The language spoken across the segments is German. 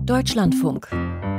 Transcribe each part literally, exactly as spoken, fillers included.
Deutschlandfunk.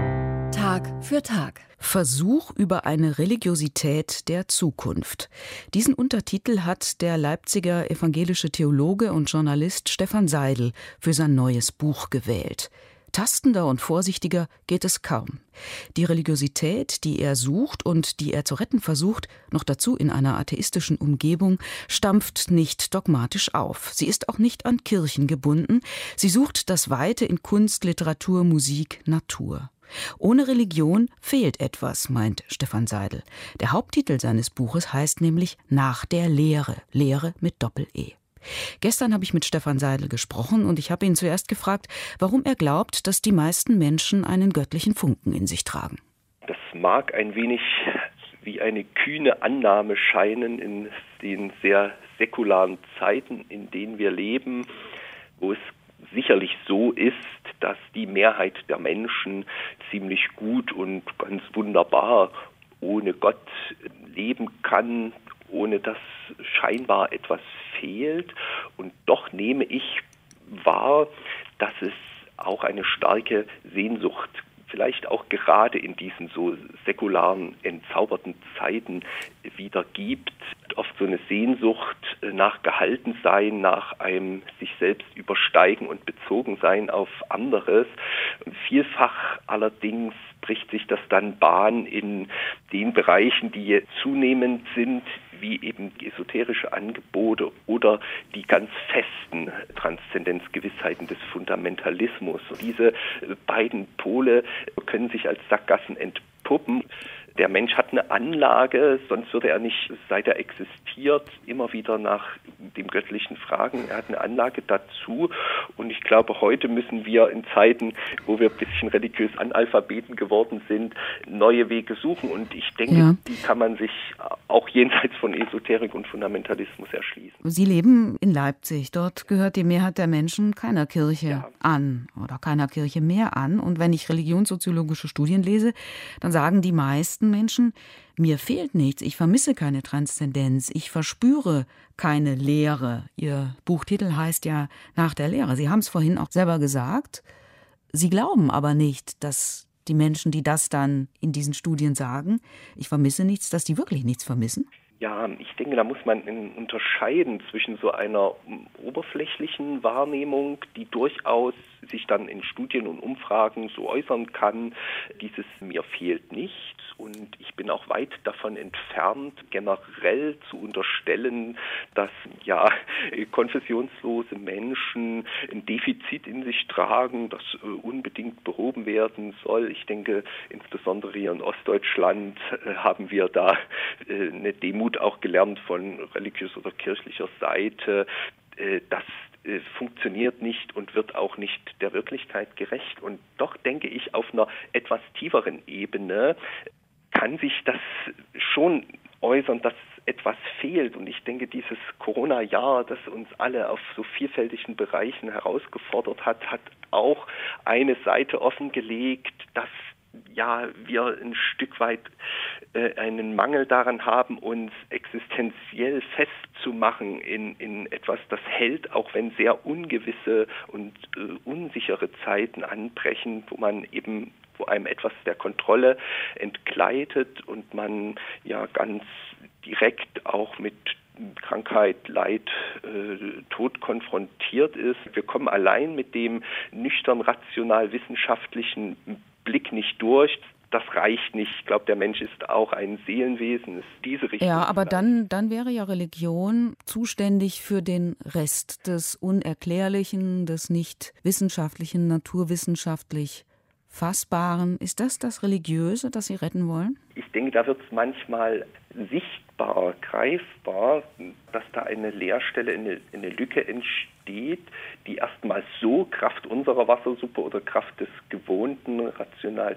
Tag für Tag. Versuch über eine Religiosität der Zukunft. Diesen Untertitel hat der Leipziger evangelische Theologe und Journalist Stefan Seidel für sein neues Buch gewählt. Tastender und vorsichtiger geht es kaum. Die Religiosität, die er sucht und die er zu retten versucht, noch dazu in einer atheistischen Umgebung, stampft nicht dogmatisch auf. Sie ist auch nicht an Kirchen gebunden. Sie sucht das Weite in Kunst, Literatur, Musik, Natur. Ohne Religion fehlt etwas, meint Stefan Seidel. Der Haupttitel seines Buches heißt nämlich Nach der Lehre, Lehre mit Doppel-E. Gestern habe ich mit Stefan Seidel gesprochen und ich habe ihn zuerst gefragt, warum er glaubt, dass die meisten Menschen einen göttlichen Funken in sich tragen. Das mag ein wenig wie eine kühne Annahme scheinen in den sehr säkularen Zeiten, in denen wir leben, wo es sicherlich so ist, dass die Mehrheit der Menschen ziemlich gut und ganz wunderbar ohne Gott leben kann, ohne dass scheinbar etwas fehlt. Und doch nehme ich wahr, dass es auch eine starke Sehnsucht, vielleicht auch gerade in diesen so säkularen, entzauberten Zeiten wieder gibt. Oft so eine Sehnsucht nach Gehaltensein, nach einem sich selbst übersteigen und bezogen sein auf anderes. Und vielfach allerdings bricht sich das dann Bahn in den Bereichen, die zunehmend sind, wie eben esoterische Angebote oder die ganz festen Transzendenzgewissheiten des Fundamentalismus. Diese beiden Pole können sich als Sackgassen entpuppen. Der Mensch hat eine Anlage, sonst würde er nicht, seit er existiert, immer wieder nach dem Göttlichen fragen. Er hat eine Anlage dazu und ich glaube, heute müssen wir in Zeiten, wo wir ein bisschen religiös Analphabeten geworden sind, neue Wege suchen und ich denke, ja. die kann man sich auch jenseits von Esoterik und Fundamentalismus erschließen. Sie leben in Leipzig. Dort gehört die Mehrheit der Menschen keiner Kirche ja. an oder keiner Kirche mehr an. Und wenn ich religionssoziologische Studien lese, dann sagen die meisten Menschen, mir fehlt nichts, ich vermisse keine Transzendenz, ich verspüre keine Lehre. Ihr Buchtitel heißt ja Nach der Lehre. Sie haben es vorhin auch selber gesagt. Sie glauben aber nicht, dass die Menschen, die das dann in diesen Studien sagen, ich vermisse nichts, dass die wirklich nichts vermissen? Ja, ich denke, da muss man unterscheiden zwischen so einer oberflächlichen Wahrnehmung, die durchaus sich dann in Studien und Umfragen so äußern kann, dieses mir fehlt nichts und ich bin auch weit davon entfernt, generell zu unterstellen, dass ja konfessionslose Menschen ein Defizit in sich tragen, das äh, unbedingt behoben werden soll. Ich denke, insbesondere hier in Ostdeutschland äh, haben wir da äh, eine Demut auch gelernt von religiöser oder kirchlicher Seite, äh, dass funktioniert nicht und wird auch nicht der Wirklichkeit gerecht. Und doch denke ich, auf einer etwas tieferen Ebene kann sich das schon äußern, dass etwas fehlt. Und ich denke, dieses Corona-Jahr, das uns alle auf so vielfältigen Bereichen herausgefordert hat, hat auch eine Seite offengelegt, dass ja, wir ein Stück weit äh, einen Mangel daran haben, uns existenziell festzumachen in, in etwas, das hält, auch wenn sehr ungewisse und äh, unsichere Zeiten anbrechen, wo man eben, wo einem etwas der Kontrolle entgleitet und man ja ganz direkt auch mit Krankheit, Leid, äh, Tod konfrontiert ist. Wir kommen allein mit dem nüchtern, rational, wissenschaftlichen Blick nicht durch. Das reicht nicht. Ich glaube, der Mensch ist auch ein Seelenwesen. Ist diese Richtung. Ja, aber dann, dann wäre ja Religion zuständig für den Rest des Unerklärlichen, des nicht wissenschaftlichen, naturwissenschaftlich Fassbaren. Ist das das Religiöse, das Sie retten wollen? Ich denke, da wird es manchmal sichtbar, greifbar, dass da eine Leerstelle, eine, eine Lücke entsteht, die erstmal so Kraft unserer Wassersuppe oder Kraft des gewohnten, rational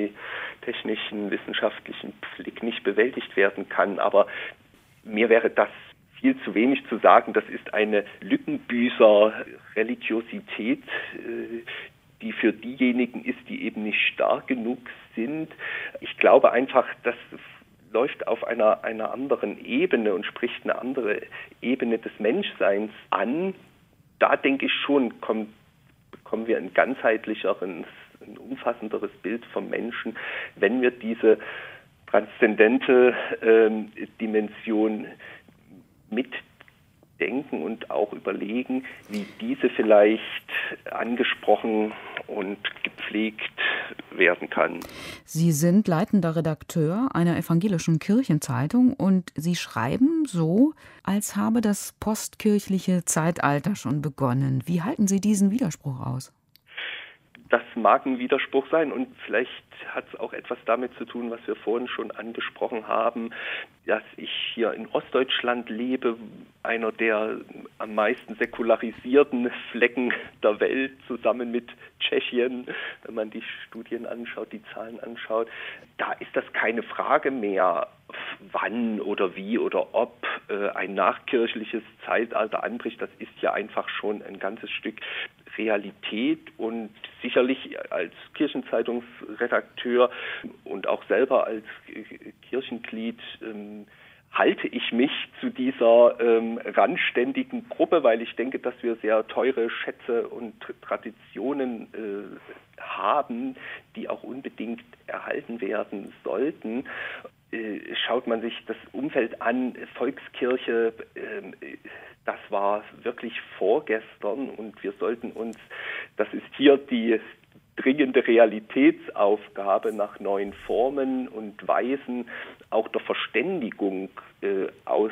technischen, wissenschaftlichen Blick nicht bewältigt werden kann. Aber mir wäre das viel zu wenig zu sagen, das ist eine Lückenbüßer-Religiosität, die für diejenigen ist, die eben nicht stark genug sind. Ich glaube einfach, das läuft auf einer, einer anderen Ebene und spricht eine andere Ebene des Menschseins an. Da denke ich schon, kommt, bekommen wir ein ganzheitlicheres ein umfassenderes Bild vom Menschen, wenn wir diese transzendente ähm, Dimension mitdenken und auch überlegen, wie diese vielleicht angesprochen und gepflegt werden kann. Sie sind leitender Redakteur einer evangelischen Kirchenzeitung und Sie schreiben so, als habe das postkirchliche Zeitalter schon begonnen. Wie halten Sie diesen Widerspruch aus? Das mag ein Widerspruch sein und vielleicht hat es auch etwas damit zu tun, was wir vorhin schon angesprochen haben, dass ich hier in Ostdeutschland lebe, einer der am meisten säkularisierten Flecken der Welt, zusammen mit Tschechien, wenn man die Studien anschaut, die Zahlen anschaut. Da ist das keine Frage mehr, wann oder wie oder ob äh, ein nachkirchliches Zeitalter anbricht. Das ist ja einfach schon ein ganzes Stück Realität und sicherlich als Kirchenzeitungsredakteur und auch selber als Kirchenglied ähm, halte ich mich zu dieser ähm, randständigen Gruppe, weil ich denke, dass wir sehr teure Schätze und Traditionen äh, haben, die auch unbedingt erhalten werden sollten. Äh, schaut man sich das Umfeld an, Volkskirche, äh, das war wirklich vorgestern und wir sollten uns, das ist hier die dringende Realitätsaufgabe, nach neuen Formen und Weisen auch der Verständigung äh,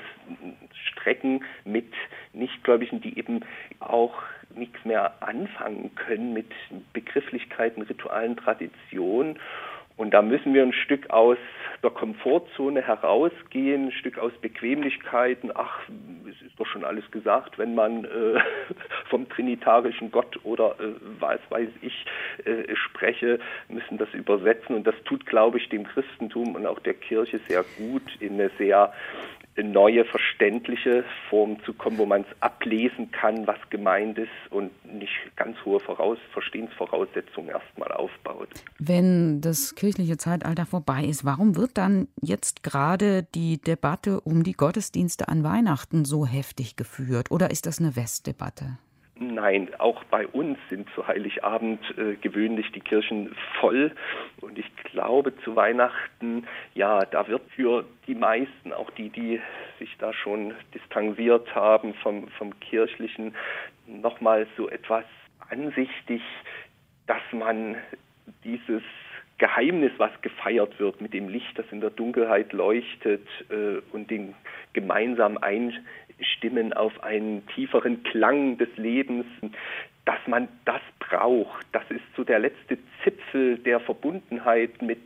ausstrecken mit Nichtgläubigen, die eben auch nichts mehr anfangen können mit Begrifflichkeiten, Ritualen, Traditionen. Und da müssen wir ein Stück aus der Komfortzone herausgehen, ein Stück aus Bequemlichkeiten. Ach, es ist doch schon alles gesagt, wenn man äh, vom trinitarischen Gott oder äh, was weiß ich äh, spreche, müssen das übersetzen. Und das tut, glaube ich, dem Christentum und auch der Kirche sehr gut, in eine sehr neue, verständliche Form zu kommen, wo man es ablesen kann, was gemeint ist und nicht ganz hohe Voraus- Verstehensvoraussetzungen erstmal aufbaut. Wenn das kirchliche Zeitalter vorbei ist, warum wird dann jetzt gerade die Debatte um die Gottesdienste an Weihnachten so heftig geführt? Oder ist das eine Westdebatte? Nein, auch bei uns sind zu Heiligabend äh, gewöhnlich die Kirchen voll und ich glaube zu Weihnachten, ja, da wird für die meisten, auch die, die sich da schon distanziert haben vom, vom Kirchlichen, nochmal so etwas ansichtig, dass man dieses Geheimnis, was gefeiert wird, mit dem Licht, das in der Dunkelheit leuchtet äh, und den gemeinsam einstimmen auf einen tieferen Klang des Lebens, dass man das braucht. Das ist so der letzte Zipfel der Verbundenheit mit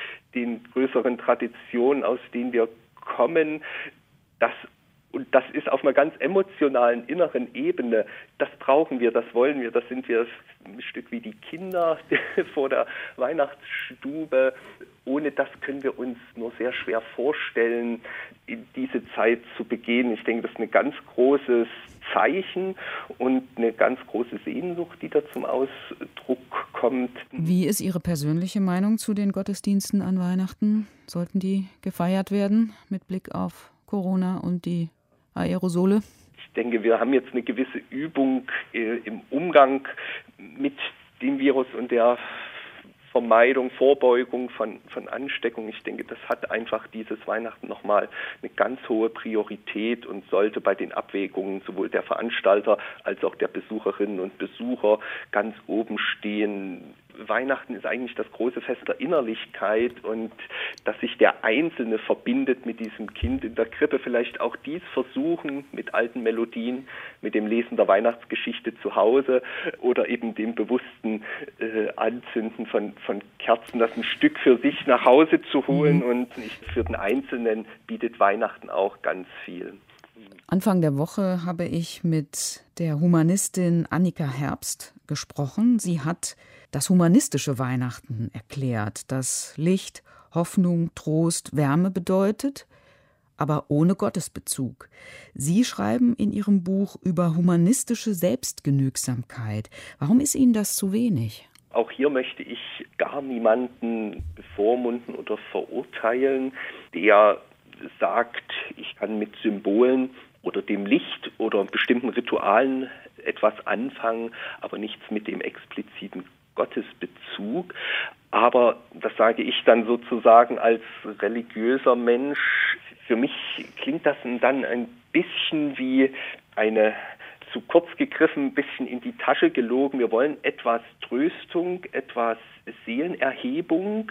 den größeren Traditionen, aus denen wir kommen. Das Und das ist auf einer ganz emotionalen, inneren Ebene. Das brauchen wir, das wollen wir, das sind wir ein Stück wie die Kinder vor der Weihnachtsstube. Ohne das können wir uns nur sehr schwer vorstellen, in diese Zeit zu begehen. Ich denke, das ist ein ganz großes Zeichen und eine ganz große Sehnsucht, die da zum Ausdruck kommt. Wie ist Ihre persönliche Meinung zu den Gottesdiensten an Weihnachten? Sollten die gefeiert werden mit Blick auf Corona und die Aerosole? Ich denke, wir haben jetzt eine gewisse Übung äh, im Umgang mit dem Virus und der Vermeidung, Vorbeugung von, von Ansteckung. Ich denke, das hat einfach dieses Weihnachten nochmal eine ganz hohe Priorität und sollte bei den Abwägungen sowohl der Veranstalter als auch der Besucherinnen und Besucher ganz oben stehen. Weihnachten ist eigentlich das große Fest der Innerlichkeit und dass sich der Einzelne verbindet mit diesem Kind in der Krippe, vielleicht auch dies versuchen mit alten Melodien, mit dem Lesen der Weihnachtsgeschichte zu Hause oder eben dem bewussten äh, Anzünden von, von Kerzen, das ein Stück für sich nach Hause zu holen mhm. und nicht für den Einzelnen bietet Weihnachten auch ganz viel. Anfang der Woche habe ich mit der Humanistin Annika Herbst gesprochen. Sie hat das humanistische Weihnachten erklärt, das Licht, Hoffnung, Trost, Wärme bedeutet, aber ohne Gottesbezug. Sie schreiben in Ihrem Buch über humanistische Selbstgenügsamkeit. Warum ist Ihnen das zu wenig? Auch hier möchte ich gar niemanden bevormunden oder verurteilen, der sagt, ich kann mit Symbolen oder dem Licht oder bestimmten Ritualen etwas anfangen, aber nichts mit dem expliziten Gottesbezug. Aber das sage ich dann sozusagen als religiöser Mensch. Für mich klingt das dann ein bisschen wie eine zu kurz gegriffen, ein bisschen in die Tasche gelogen. Wir wollen etwas Tröstung, etwas Seelenerhebung,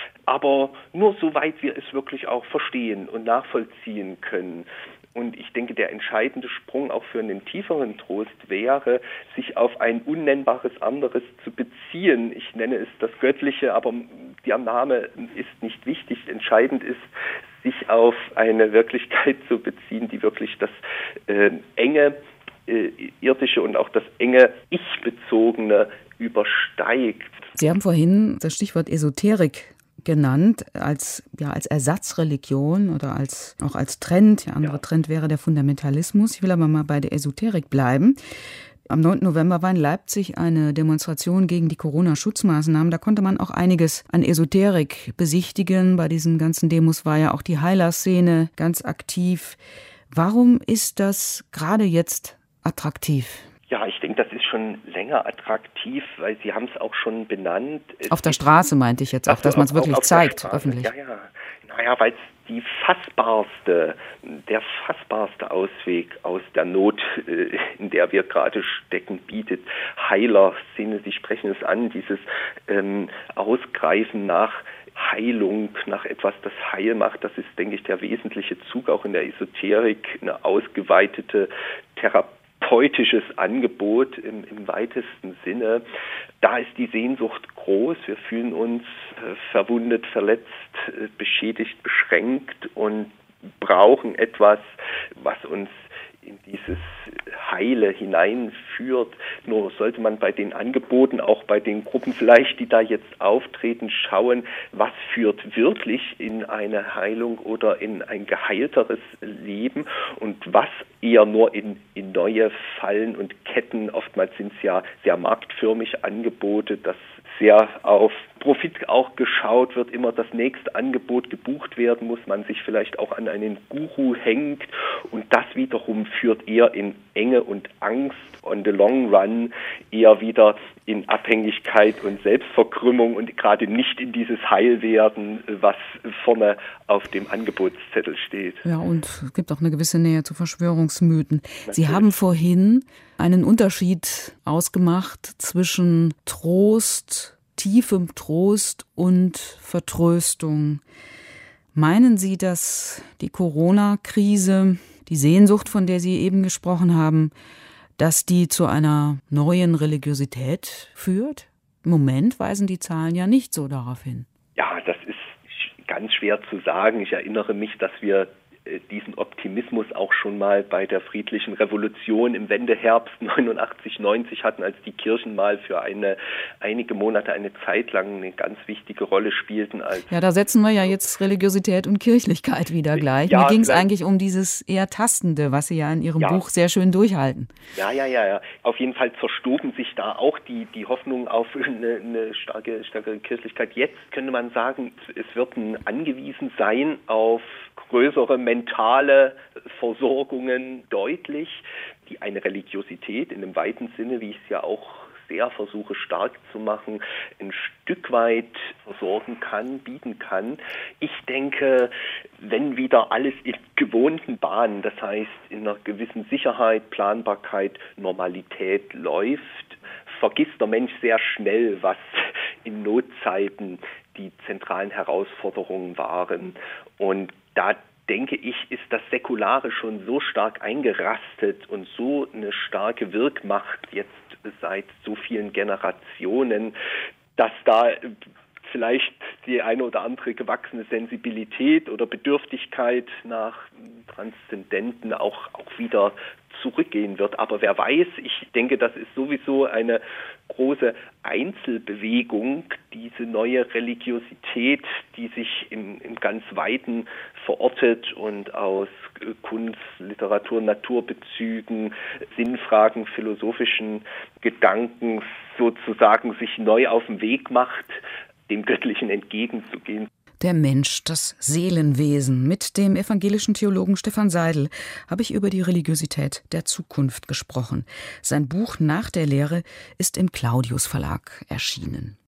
aber nur soweit wir es wirklich auch verstehen und nachvollziehen können. Und ich denke, der entscheidende Sprung auch für einen tieferen Trost wäre, sich auf ein unnennbares anderes zu beziehen. Ich nenne es das Göttliche, aber der Name ist nicht wichtig. Entscheidend ist, sich auf eine Wirklichkeit zu beziehen, die wirklich das äh, enge, äh, irdische und auch das enge Ich-bezogene übersteigt. Sie haben vorhin das Stichwort Esoterik genannt, als, ja, als Ersatzreligion oder als, auch als Trend. Der andere ja. Trend wäre der Fundamentalismus. Ich will aber mal bei der Esoterik bleiben. Am neunten November war in Leipzig eine Demonstration gegen die Corona-Schutzmaßnahmen. Da konnte man auch einiges an Esoterik besichtigen. Bei diesen ganzen Demos war ja auch die Heiler-Szene ganz aktiv. Warum ist das gerade jetzt attraktiv? Ja, ich denke, das ist schon länger attraktiv, weil Sie haben es auch schon benannt. Es auf der Straße meinte ich jetzt auch, dass man es wirklich zeigt, öffentlich. Ja, ja. Naja, weil es die fassbarste, der fassbarste Ausweg aus der Not, in der wir gerade stecken, bietet. Heiler-Szene, Sie sprechen es an, dieses ähm, Ausgreifen nach Heilung, nach etwas, das heil macht, das ist, denke ich, der wesentliche Zug auch in der Esoterik, eine ausgeweitete Therapie. Therapeutisches Angebot im, im weitesten Sinne. Da ist die Sehnsucht groß. Wir fühlen uns äh, verwundet, verletzt, äh, beschädigt, beschränkt und brauchen etwas, was uns in dieses Heile hineinführt. Nur sollte man bei den Angeboten, auch bei den Gruppen vielleicht, die da jetzt auftreten, schauen, was führt wirklich in eine Heilung oder in ein geheilteres Leben und was eher nur in, in neue Fallen und Ketten. Oftmals sind es ja sehr marktförmig Angebote, dass sehr auf Profit auch geschaut wird, immer das nächste Angebot gebucht werden muss, man sich vielleicht auch an einen Guru hängt und das wiederum führt eher in Enge und Angst, on the long run eher wieder in Abhängigkeit und Selbstverkrümmung und gerade nicht in dieses Heilwerden, was vorne auf dem Angebotszettel steht. Ja, und es gibt auch eine gewisse Nähe zu Verschwörungsmythen. Natürlich. Sie haben vorhin einen Unterschied ausgemacht zwischen Trost, tiefem Trost und Vertröstung. Meinen Sie, dass die Corona-Krise, die Sehnsucht, von der Sie eben gesprochen haben, dass die zu einer neuen Religiosität führt? Im Moment weisen die Zahlen ja nicht so darauf hin. Ja, das ist ganz schwer zu sagen. Ich erinnere mich, dass wir diesen Optimismus auch schon mal bei der friedlichen Revolution im Wendeherbst neunundachtzig, neunzig hatten, als die Kirchen mal für eine einige Monate, eine Zeit lang eine ganz wichtige Rolle spielten. Als ja, da setzen wir ja jetzt Religiosität und Kirchlichkeit wieder gleich. Ja, mir ging es eigentlich um dieses eher Tastende, was Sie ja in Ihrem ja. Buch sehr schön durchhalten. Ja, ja, ja, ja. Auf jeden Fall zerstoben sich da auch die, die Hoffnung auf eine, eine starke, starke Kirchlichkeit. Jetzt könnte man sagen, es wird ein angewiesen sein auf größere mentale Versorgungen deutlich, die eine Religiosität in dem weiten Sinne, wie ich es ja auch sehr versuche stark zu machen, ein Stück weit versorgen kann, bieten kann. Ich denke, wenn wieder alles in gewohnten Bahnen, das heißt in einer gewissen Sicherheit, Planbarkeit, Normalität läuft, vergisst der Mensch sehr schnell, was in Notzeiten die zentralen Herausforderungen waren. Und da denke ich, ist das Säkulare schon so stark eingerastet und so eine starke Wirkmacht jetzt seit so vielen Generationen, dass da vielleicht die eine oder andere gewachsene Sensibilität oder Bedürftigkeit nach Transzendenten auch, auch wieder zurückgehen wird. Aber wer weiß, ich denke, das ist sowieso eine große Einzelbewegung, diese neue Religiosität, die sich im, im ganz Weiten verortet und aus Kunst, Literatur, Naturbezügen, Sinnfragen, philosophischen Gedanken sozusagen sich neu auf den Weg macht, dem Göttlichen entgegenzugehen. Der Mensch, das Seelenwesen. Mit dem evangelischen Theologen Stefan Seidel habe ich über die Religiosität der Zukunft gesprochen. Sein Buch Nach der Lehre ist im Claudius Verlag erschienen.